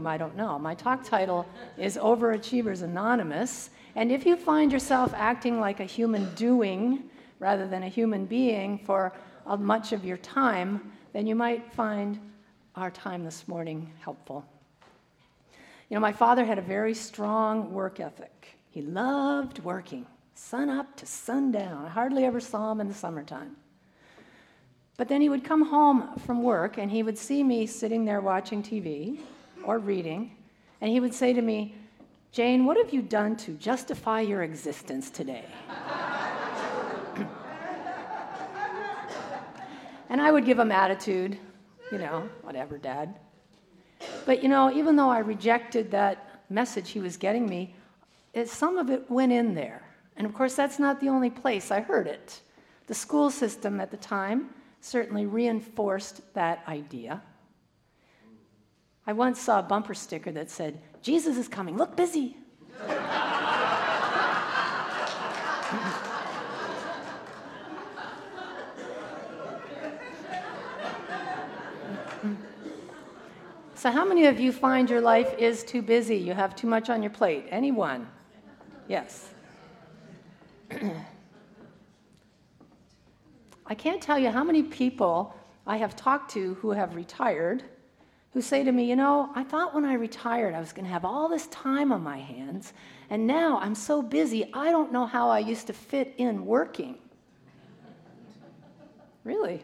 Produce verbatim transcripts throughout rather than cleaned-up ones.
room, I don't know. My talk title is Overachievers Anonymous, and if you find yourself acting like a human doing rather than a human being for uh, much of your time, then you might find our time this morning helpful. You know, my father had a very strong work ethic. He loved working, sun up to sundown. I hardly ever saw him in the summertime. But then he would come home from work, and he would see me sitting there watching T V or reading, and he would say to me, "Jane, what have you done to justify your existence today?" And I would give him attitude, you know, whatever, Dad. But, you know, even though I rejected that message he was getting me, it, some of it went in there. And, of course, that's not the only place I heard it. The school system at the time certainly reinforced that idea. I once saw a bumper sticker that said, "Jesus is coming, look busy." So how many of you find your life is too busy? You have too much on your plate? Anyone? Yes. I can't tell you how many people I have talked to who have retired who say to me, "You know, I thought when I retired I was going to have all this time on my hands, and now I'm so busy I don't know how I used to fit in working." Really?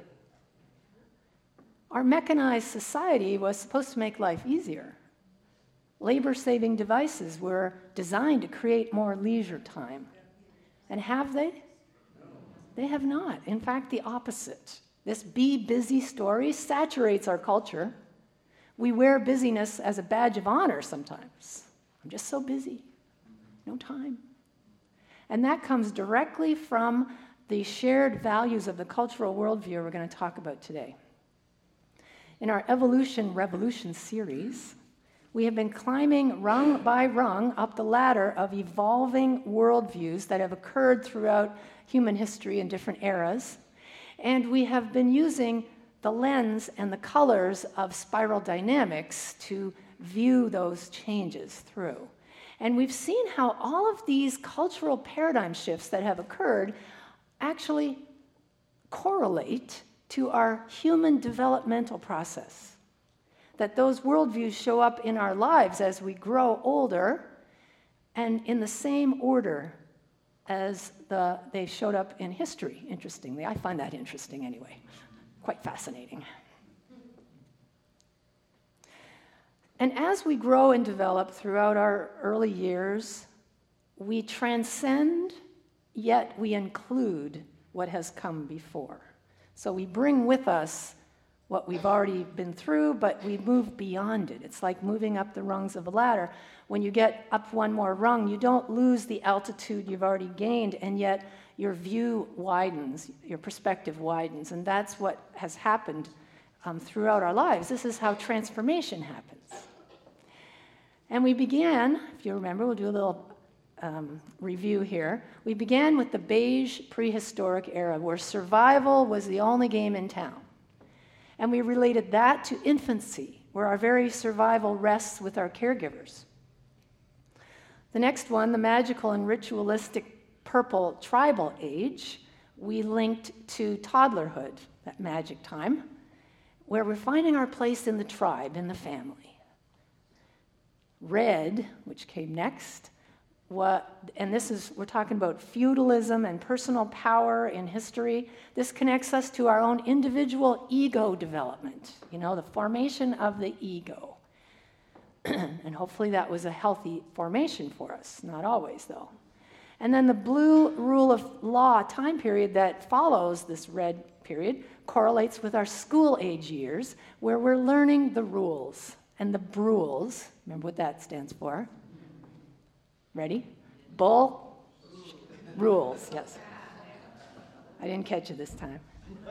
Our mechanized society was supposed to make life easier. Labor-saving devices were designed to create more leisure time. And have they? They have not. In fact, the opposite. This be busy story saturates our culture. We wear busyness as a badge of honor sometimes. I'm just so busy. No time. And that comes directly from the shared values of the cultural worldview we're going to talk about today. In our Evolution Revolution series, we have been climbing rung by rung up the ladder of evolving worldviews that have occurred throughout human history in different eras, and we have been using the lens and the colors of spiral dynamics to view those changes through. And we've seen how all of these cultural paradigm shifts that have occurred actually correlate to our human developmental process. That those worldviews show up in our lives as we grow older and in the same order as the, they showed up in history, interestingly. I find that interesting anyway, quite fascinating. And as we grow and develop throughout our early years, we transcend, yet we include what has come before. So we bring with us what we've already been through, but we move beyond it. It's like moving up the rungs of a ladder. When you get up one more rung, you don't lose the altitude you've already gained, and yet your view widens, your perspective widens, and that's what has happened um, throughout our lives. This is how transformation happens. And we began, if you remember, we'll do a little Um, review here. We began with the beige prehistoric era, where survival was the only game in town. And we related that to infancy, where our very survival rests with our caregivers. The next one, the magical and ritualistic purple tribal age, we linked to toddlerhood, that magic time, where we're finding our place in the tribe, in the family. Red, which came next, What, and this is, we're talking about feudalism and personal power in history. This connects us to our own individual ego development, you know, the formation of the ego. And hopefully that was a healthy formation for us, not always though. And then the blue rule of law time period that follows this red period correlates with our school age years, where we're learning the rules. And the brules, remember what that stands for? Ready? Bull rules, yes. I didn't catch it this time.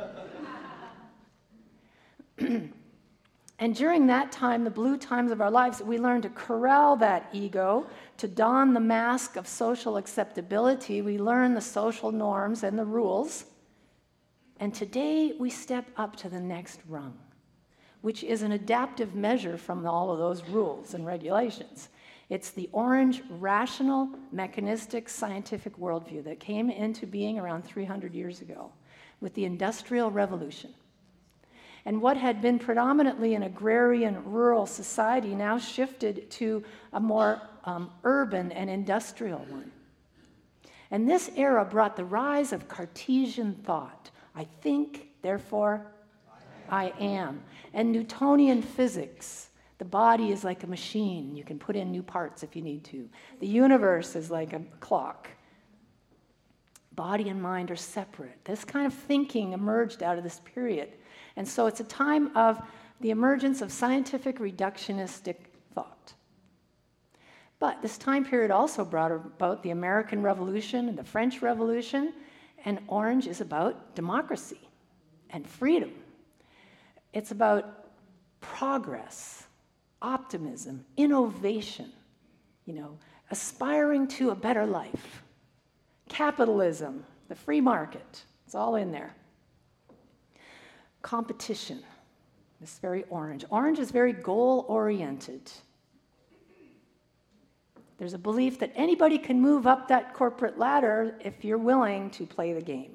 And during that time, the blue times of our lives, we learned to corral that ego, to don the mask of social acceptability. We learn the social norms and the rules. And today, we step up to the next rung, which is an adaptive measure from all of those rules and regulations. It's the orange, rational, mechanistic, scientific worldview that came into being around three hundred years ago with the Industrial Revolution. And what had been predominantly an agrarian, rural society now shifted to a more um, urban and industrial one. And this era brought the rise of Cartesian thought. I think, therefore, I am. And Newtonian physics. The body is like a machine. You can put in new parts if you need to. The universe is like a clock. Body and mind are separate. This kind of thinking emerged out of this period. And so it's a time of the emergence of scientific reductionistic thought. But this time period also brought about the American Revolution and the French Revolution, and orange is about democracy and freedom. It's about progress, optimism, innovation, you know, aspiring to a better life. Capitalism, the free market, it's all in there. Competition, it's very orange. Orange is very goal-oriented. There's a belief that anybody can move up that corporate ladder if you're willing to play the game.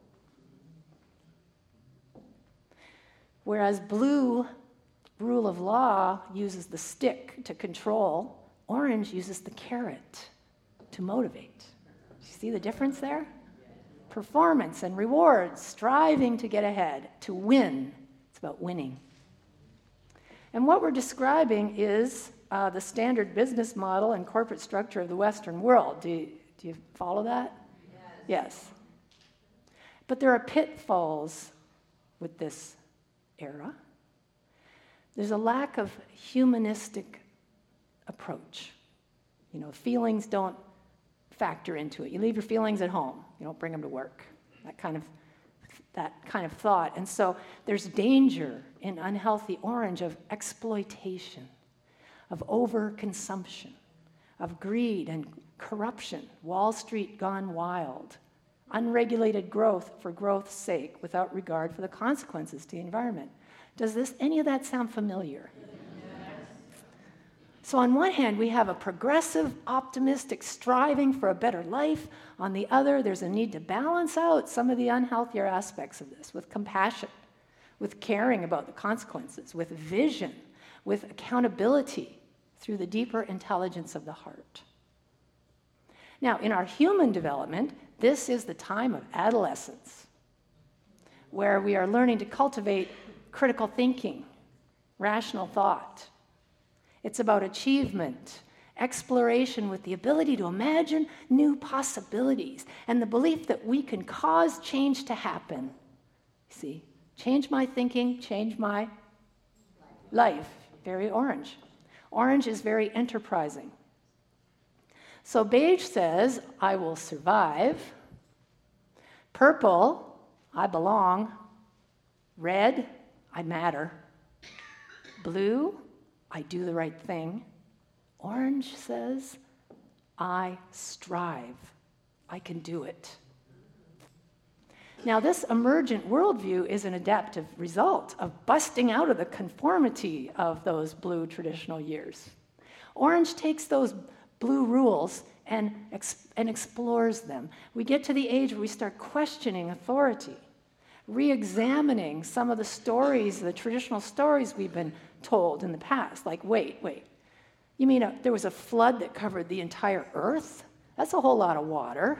Whereas blue, rule of law, uses the stick to control, orange uses the carrot to motivate. You see the difference there? Performance and rewards, striving to get ahead, to win. It's about winning. And what we're describing is uh, the standard business model and corporate structure of the Western world. Do you, do you follow that? Yes. Yes. But there are pitfalls with this era. There's a lack of humanistic approach. You know, feelings don't factor into it. You leave your feelings at home. You don't bring them to work. That kind of that kind of thought. And so there's danger in unhealthy orange of exploitation, of overconsumption, of greed and corruption, Wall Street gone wild, unregulated growth for growth's sake without regard for the consequences to the environment. Does this any of that sound familiar? So on one hand, we have a progressive, optimistic striving for a better life. On the other, there's a need to balance out some of the unhealthier aspects of this with compassion, with caring about the consequences, with vision, with accountability through the deeper intelligence of the heart. Now, in our human development, this is the time of adolescence, where we are learning to cultivate critical thinking, rational thought. It's about achievement, exploration with the ability to imagine new possibilities, and the belief that we can cause change to happen. See, change my thinking, change my life. Very orange. Orange is very enterprising. So beige says, I will survive. Purple, I belong. Red, I matter. Blue, I do the right thing. Orange says, I strive. I can do it. Now, this emergent worldview is an adaptive result of busting out of the conformity of those blue traditional years. Orange takes those blue rules and, ex- and explores them. We get to the age where we start questioning authority, re-examining some of the stories, the traditional stories we've been told in the past, like, wait, wait, you mean a, there was a flood that covered the entire earth? That's a whole lot of water.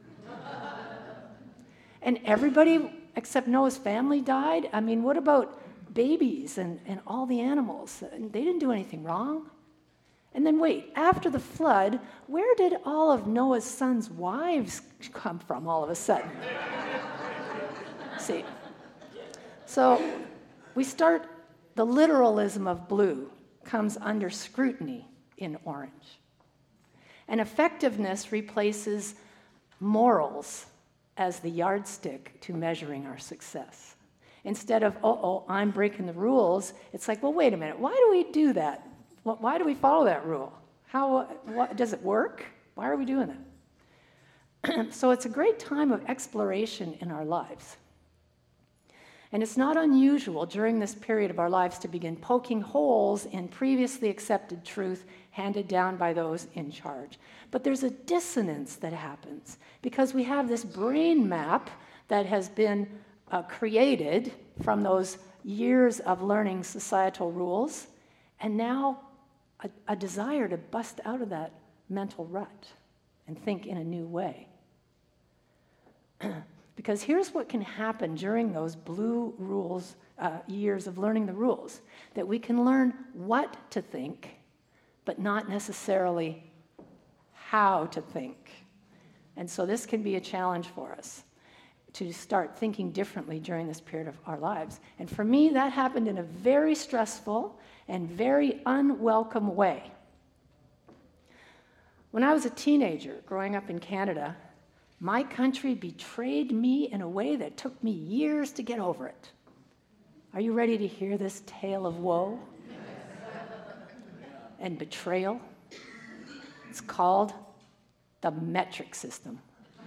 And everybody except Noah's family died? I mean, what about babies and, and all the animals? They didn't do anything wrong. And then wait, after the flood, where did all of Noah's sons' wives come from all of a sudden? See, so we start, the literalism of blue comes under scrutiny in orange. And effectiveness replaces morals as the yardstick to measuring our success. Instead of, uh-oh, I'm breaking the rules, it's like, well, wait a minute, why do we do that? Why do we follow that rule? How, what, does it work? Why are we doing that? So it's a great time of exploration in our lives. And it's not unusual during this period of our lives to begin poking holes in previously accepted truth handed down by those in charge. But there's a dissonance that happens because we have this brain map that has been uh, created from those years of learning societal rules, and now a, a desire to bust out of that mental rut and think in a new way. Because here's what can happen during those blue rules, uh, years of learning the rules, that we can learn what to think, but not necessarily how to think. And so this can be a challenge for us to start thinking differently during this period of our lives. And for me, that happened in a very stressful and very unwelcome way. When I was a teenager growing up in Canada, my country betrayed me in a way that took me years to get over it. Are you ready to hear this tale of woe and betrayal? It's called the metric system.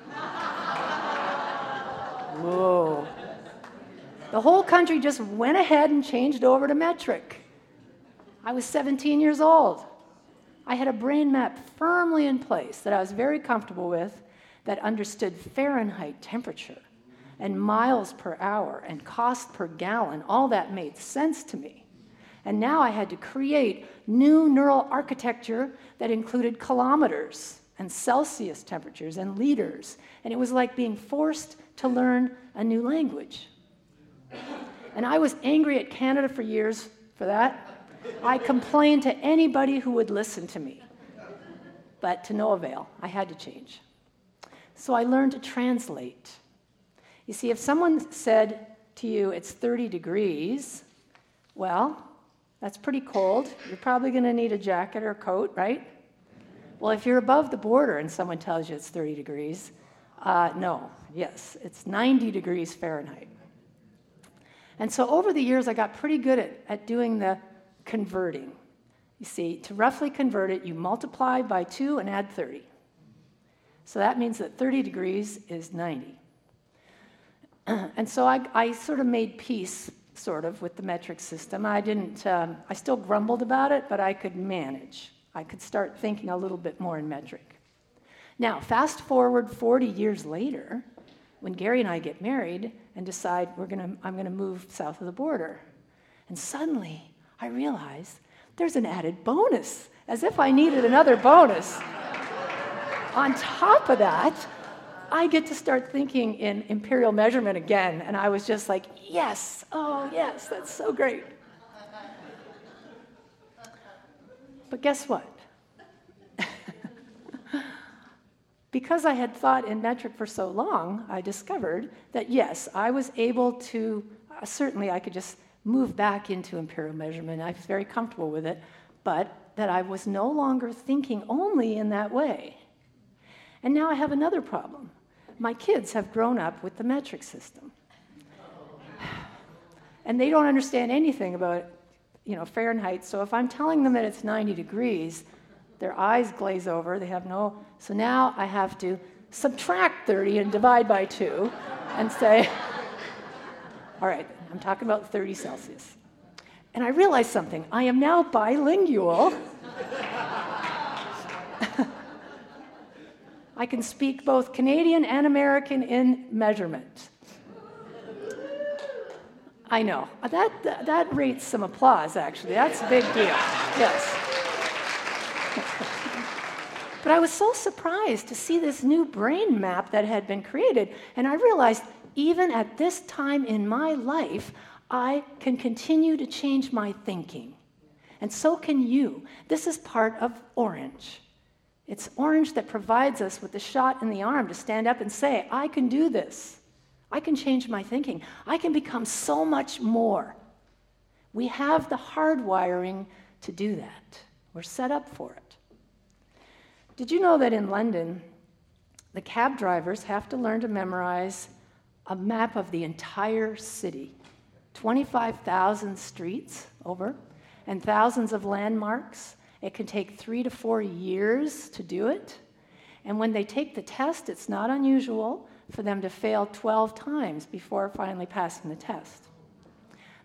Whoa. The whole country just went ahead and changed over to metric. I was seventeen years old. I had a brain map firmly in place that I was very comfortable with, that understood Fahrenheit temperature and miles per hour and cost per gallon. All that made sense to me. And now I had to create new neural architecture that included kilometers and Celsius temperatures and liters. And it was like being forced to learn a new language. And I was angry at Canada for years for that. I complained to anybody who would listen to me. But to no avail. I had to change. So I learned to translate. You see, if someone said to you, it's thirty degrees, well, that's pretty cold. You're probably going to need a jacket or a coat, right? Well, if you're above the border and someone tells you it's thirty degrees, uh, no, yes, it's ninety degrees Fahrenheit. And so over the years, I got pretty good at, at doing the converting. You see, to roughly convert it, you multiply by two and add thirty. So that means that thirty degrees is ninety. And so I, I sort of made peace, sort of, with the metric system. I didn't, um, I still grumbled about it, but I could manage. I could start thinking a little bit more in metric. Now, fast forward forty years later, when Gary and I get married and decide we're gonna, I'm gonna move south of the border. And suddenly, I realize there's an added bonus, as if I needed another bonus. On top of that, I get to start thinking in imperial measurement again, and I was just like, yes, oh yes, that's so great. But guess what? Because I had thought in metric for so long, I discovered that yes, I was able to, uh, certainly I could just move back into imperial measurement. I was very comfortable with it, but that I was no longer thinking only in that way. And now I have another problem. My kids have grown up with the metric system. And they don't understand anything about, you know, Fahrenheit. So if I'm telling them that it's ninety degrees, their eyes glaze over. They have no, so now I have to subtract thirty and divide by two and say, all right, I'm talking about thirty Celsius. And I realized something. I am now bilingual. I can speak both Canadian and American in measurement. I know. That, that, that rates some applause, actually. That's a big deal. Yes. But I was so surprised to see this new brain map that had been created, and I realized even at this time in my life, I can continue to change my thinking. And so can you. This is part of Orange. It's Orange that provides us with the shot in the arm to stand up and say, I can do this. I can change my thinking. I can become so much more. We have the hardwiring to do that. We're set up for it. Did you know that in London, the cab drivers have to learn to memorize a map of the entire city, twenty-five thousand streets over, and thousands of landmarks? It can take three to four years to do it. And when they take the test, it's not unusual for them to fail twelve times before finally passing the test.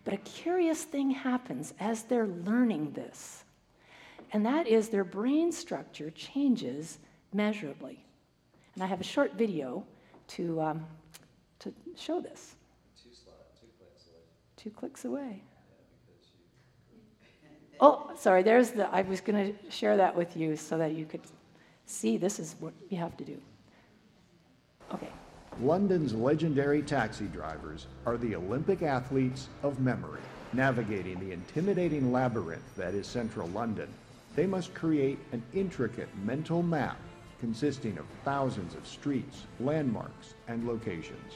But a curious thing happens as they're learning this, and that is their brain structure changes measurably. And I have a short video to, um, to show this. Two, slide, two clicks away. Two clicks away. Oh, sorry, there's the, I was going to share that with you so that you could see this is what you have to do. Okay. London's legendary taxi drivers are the Olympic athletes of memory. Navigating the intimidating labyrinth that is central London, they must create an intricate mental map consisting of thousands of streets, landmarks, and locations.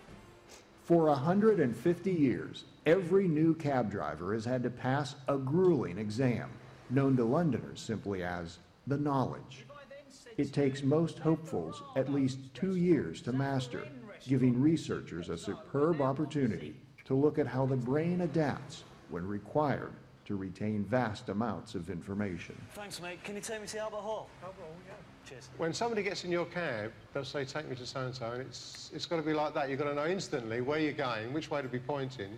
For one hundred fifty years, every new cab driver has had to pass a grueling exam, known to Londoners simply as the knowledge. It takes most hopefuls at least two years to master, giving researchers a superb opportunity to look at how the brain adapts when required to retain vast amounts of information. Thanks, mate. Can you take me to Albert Hall? Albert Hall, yeah. Cheers. When somebody gets in your cab, they'll say, take me to so-and-so, and it's, it's got to be like that. You've got to know instantly where you're going, which way to be pointing.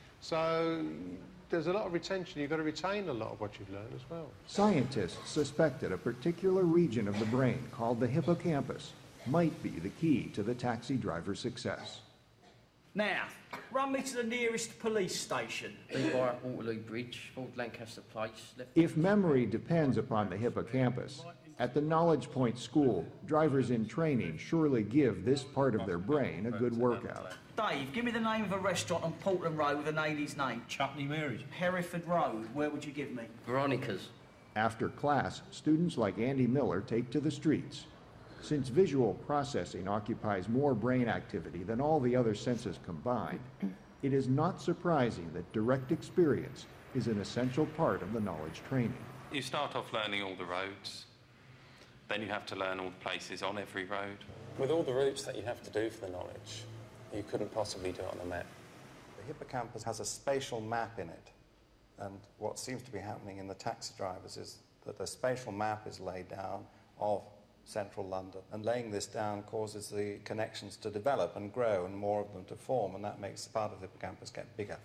So there's a lot of retention. You've got to retain a lot of what you've learned as well. Scientists suspected a particular region of the brain called the hippocampus might be the key to the taxi driver's success. Now, run me to the nearest police station. Bar, Waterloo Bridge, Old Lancaster Place. Left. If memory depends upon the hippocampus, at the Knowledge Point School, drivers in training surely give this part of their brain a good workout. Dave, give me the name of a restaurant on Portland Road with a lady's name. Chutney Mary's. Hereford Road. Where would you give me? Veronica's. After class, students like Andy Miller take to the streets. Since visual processing occupies more brain activity than all the other senses combined, it is not surprising that direct experience is an essential part of the knowledge training. You start off learning all the roads, then you have to learn all the places on every road. With all the routes that you have to do for the knowledge, you couldn't possibly do it on a map. The hippocampus has a spatial map in it, and what seems to be happening in the taxi drivers is that the spatial map is laid down of central London, and laying this down causes the connections to develop and grow and more of them to form, and that makes the part of the hippocampus get bigger.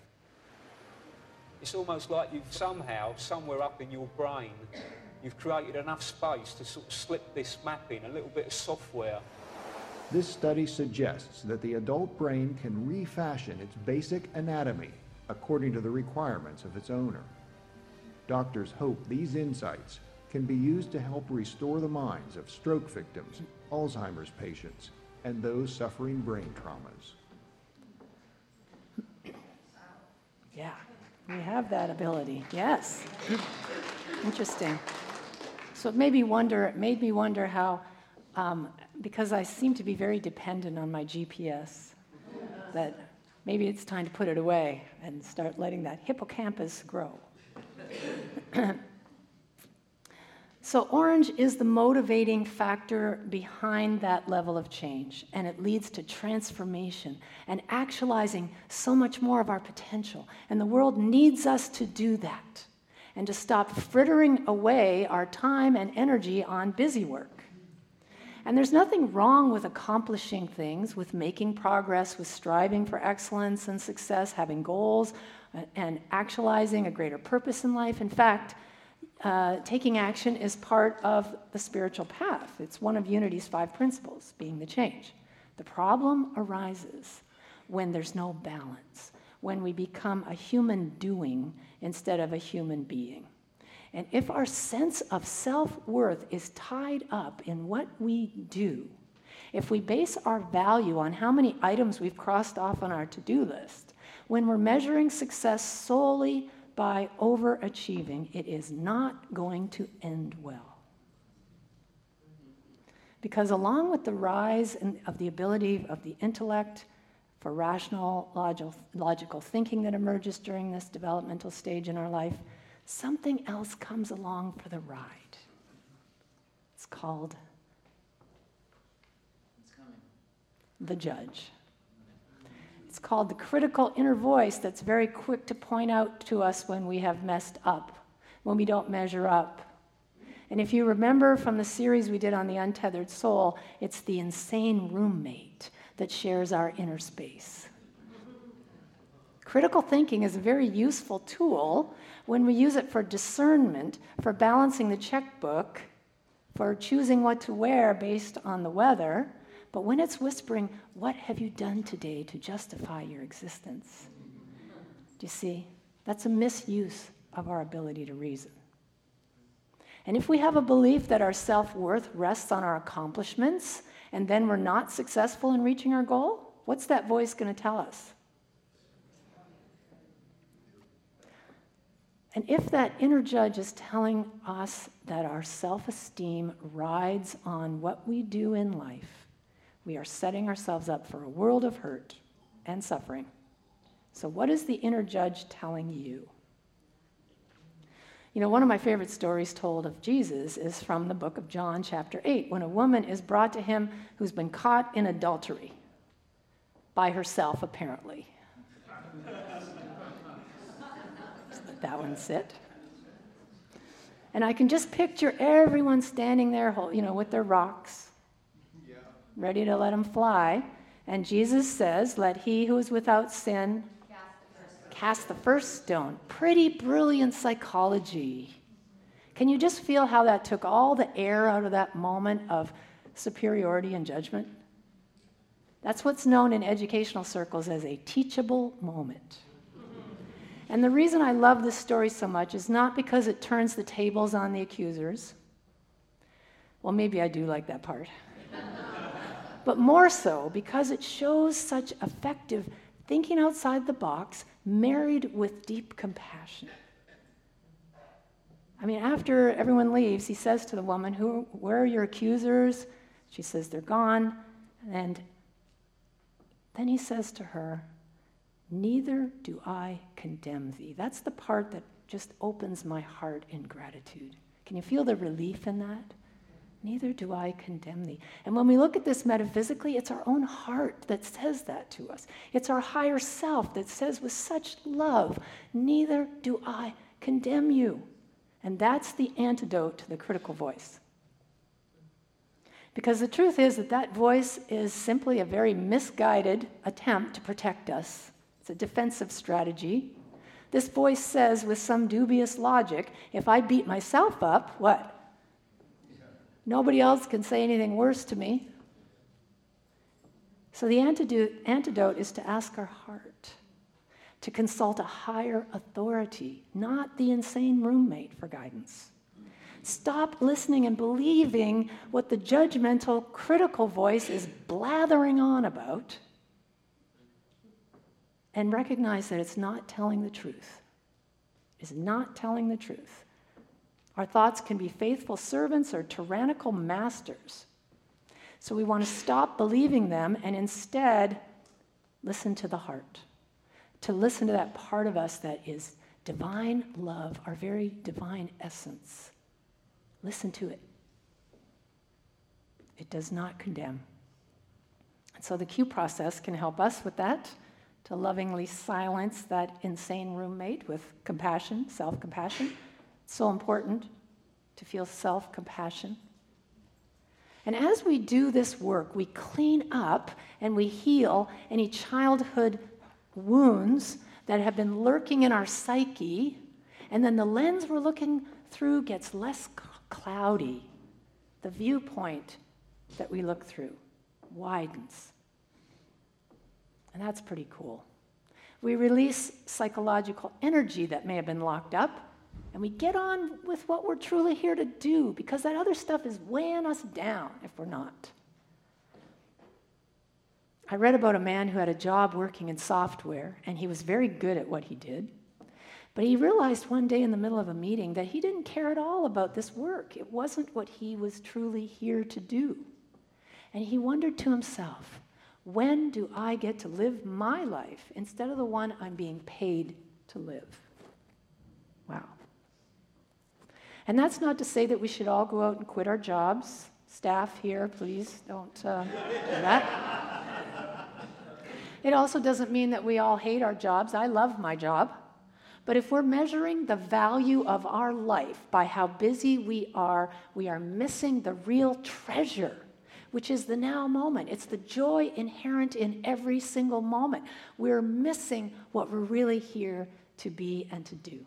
It's almost like you've somehow, somewhere up in your brain, you've created enough space to sort of slip this map in, a little bit of software. This study suggests that the adult brain can refashion its basic anatomy according to the requirements of its owner. Doctors hope these insights can be used to help restore the minds of stroke victims, Alzheimer's patients, and those suffering brain traumas. Yeah, we have that ability. Yes. Interesting. So it made me wonder, it made me wonder how, um, because I seem to be very dependent on my G P S, that maybe it's time to put it away and start letting that hippocampus grow. So orange is the motivating factor behind that level of change, and it leads to transformation and actualizing so much more of our potential. And the world needs us to do that and to stop frittering away our time and energy on busy work. And there's nothing wrong with accomplishing things, with making progress, with striving for excellence and success, having goals, and actualizing a greater purpose in life. In fact, Uh, taking action is part of the spiritual path. It's one of Unity's five principles, being the change. The problem arises when there's no balance, when we become a human doing instead of a human being. And if our sense of self-worth is tied up in what we do, if we base our value on how many items we've crossed off on our to-do list, when we're measuring success solely by overachieving, it is not going to end well. Because along with the rise in, of the ability of the intellect for rational, logical, logical thinking that emerges during this developmental stage in our life, something else comes along for the ride. It's called It's coming. the judge. It's called the critical inner voice that's very quick to point out to us when we have messed up, when we don't measure up. And if you remember from the series we did on the untethered soul, it's the insane roommate that shares our inner space. Critical thinking is a very useful tool when we use it for discernment, for balancing the checkbook, for choosing what to wear based on the weather. But when it's whispering, what have you done today to justify your existence? Do you see? That's a misuse of our ability to reason. And if we have a belief that our self-worth rests on our accomplishments, and then we're not successful in reaching our goal, what's that voice going to tell us? And if that inner judge is telling us that our self-esteem rides on what we do in life, we are setting ourselves up for a world of hurt and suffering. So what is the inner judge telling you? You know, one of my favorite stories told of Jesus is from the book of John, chapter eight, when a woman is brought to him who's been caught in adultery by herself, apparently. Just let that one sit. And I can just picture everyone standing there, you know, with their rocks, ready to let them fly. And Jesus says, let he who is without sin cast the first stone. Pretty brilliant psychology. Can you just feel how that took all the air out of that moment of superiority and judgment? That's what's known in educational circles as a teachable moment. And the reason I love this story so much is not because it turns the tables on the accusers. Well, maybe I do like that part. But more so because it shows such effective thinking outside the box, married with deep compassion. I mean, after everyone leaves, he says to the woman, "Who, where are your accusers?" She says, "They're gone." And then he says to her, "Neither do I condemn thee." That's the part that just opens my heart in gratitude. Can you feel the relief in that? Neither do I condemn thee. And when we look at this metaphysically, it's our own heart that says that to us. It's our higher self that says with such love, neither do I condemn you. And that's the antidote to the critical voice. Because the truth is that that voice is simply a very misguided attempt to protect us. It's a defensive strategy. This voice says with some dubious logic, if I beat myself up, what? Nobody else can say anything worse to me. So the antidote, antidote is to ask our heart, to consult a higher authority, not the insane roommate for guidance. Stop listening and believing what the judgmental, critical voice is blathering on about, and recognize that it's not telling the truth. It's not telling the truth. Our thoughts can be faithful servants or tyrannical masters. So we want to stop believing them and instead listen to the heart, to listen to that part of us that is divine love, our very divine essence. Listen to it. It does not condemn. And so the Q process can help us with that, to lovingly silence that insane roommate with compassion, self-compassion. It's so important to feel self-compassion. And as we do this work, we clean up and we heal any childhood wounds that have been lurking in our psyche, and then the lens we're looking through gets less cloudy. The viewpoint that we look through widens. And that's pretty cool. We release psychological energy that may have been locked up, and we get on with what we're truly here to do, because that other stuff is weighing us down if we're not. I read about a man who had a job working in software, and he was very good at what he did. But he realized one day in the middle of a meeting that he didn't care at all about this work. It wasn't what he was truly here to do. And he wondered to himself, when do I get to live my life instead of the one I'm being paid to live? Wow. And that's not to say that we should all go out and quit our jobs. Staff here, please don't uh, do that. It also doesn't mean that we all hate our jobs. I love my job. But if we're measuring the value of our life by how busy we are, we are missing the real treasure, which is the now moment. It's the joy inherent in every single moment. We're missing what we're really here to be and to do.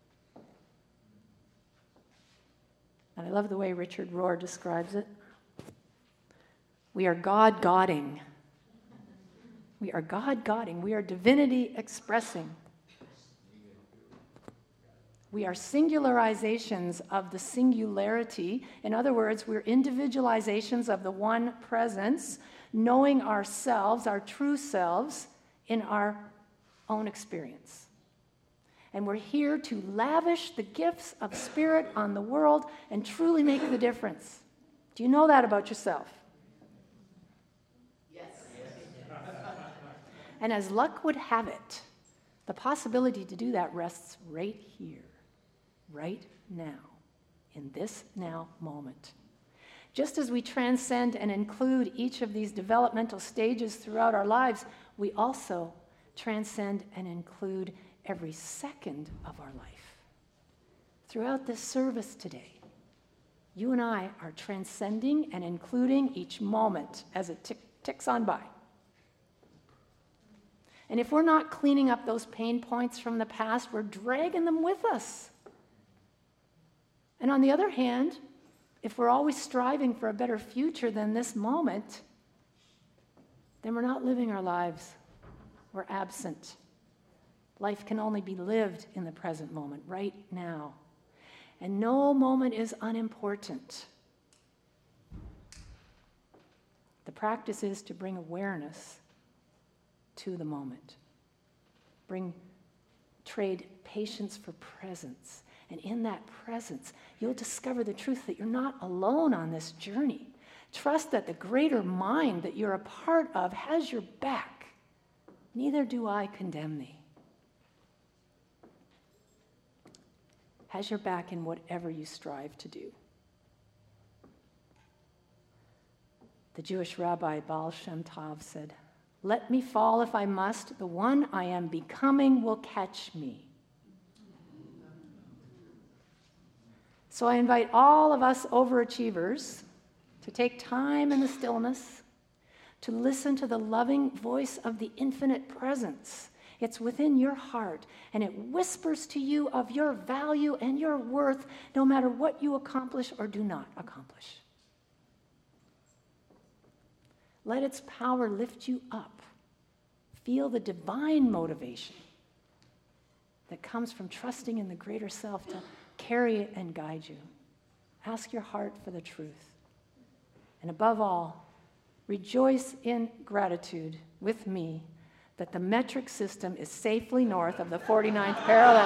And I love the way Richard Rohr describes it. We are God-godding. We are God-godding. We are divinity expressing. We are singularizations of the singularity. In other words, we're individualizations of the one presence, knowing ourselves, our true selves, in our own experience. And we're here to lavish the gifts of Spirit on the world and truly make the difference. Do you know that about yourself? Yes. And as luck would have it, the possibility to do that rests right here, right now, in this now moment. Just as we transcend and include each of these developmental stages throughout our lives, we also transcend and include every second of our life. Throughout this service today, you and I are transcending and including each moment as it tick, ticks on by. And if we're not cleaning up those pain points from the past, we're dragging them with us. And on the other hand, if we're always striving for a better future than this moment, then we're not living our lives. We're absent. Life can only be lived in the present moment, right now. And no moment is unimportant. The practice is to bring awareness to the moment. Bring, trade patience for presence. And in that presence, you'll discover the truth that you're not alone on this journey. Trust that the greater mind that you're a part of has your back. Neither do I condemn thee. Has your back in whatever you strive to do. The Jewish rabbi Baal Shem Tov said, "Let me fall if I must, the one I am becoming will catch me." So I invite all of us overachievers to take time in the stillness, to listen to the loving voice of the infinite presence. It's within your heart, and it whispers to you of your value and your worth, no matter what you accomplish or do not accomplish. Let its power lift you up. Feel the divine motivation that comes from trusting in the greater self to carry it and guide you. Ask your heart for the truth. And above all, rejoice in gratitude with me that the metric system is safely north of the forty-ninth parallel.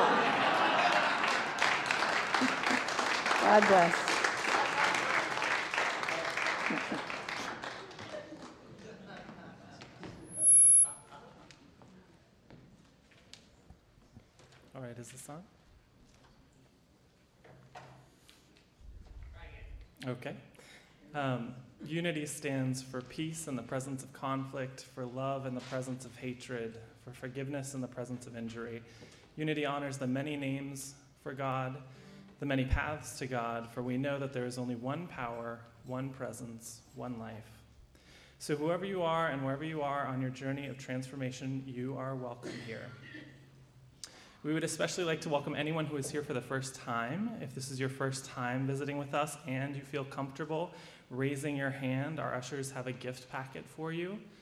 God bless. All right, is this on? Okay. Um, unity stands for peace in the presence of conflict, for love in the presence of hatred, for forgiveness in the presence of injury. Unity honors the many names for God, the many paths to God, for we know that there is only one power, one presence, one life. So whoever you are and wherever you are on your journey of transformation, you are welcome here. We would especially like to welcome anyone who is here for the first time. If this is your first time visiting with us and you feel comfortable raising your hand, our ushers have a gift packet for you.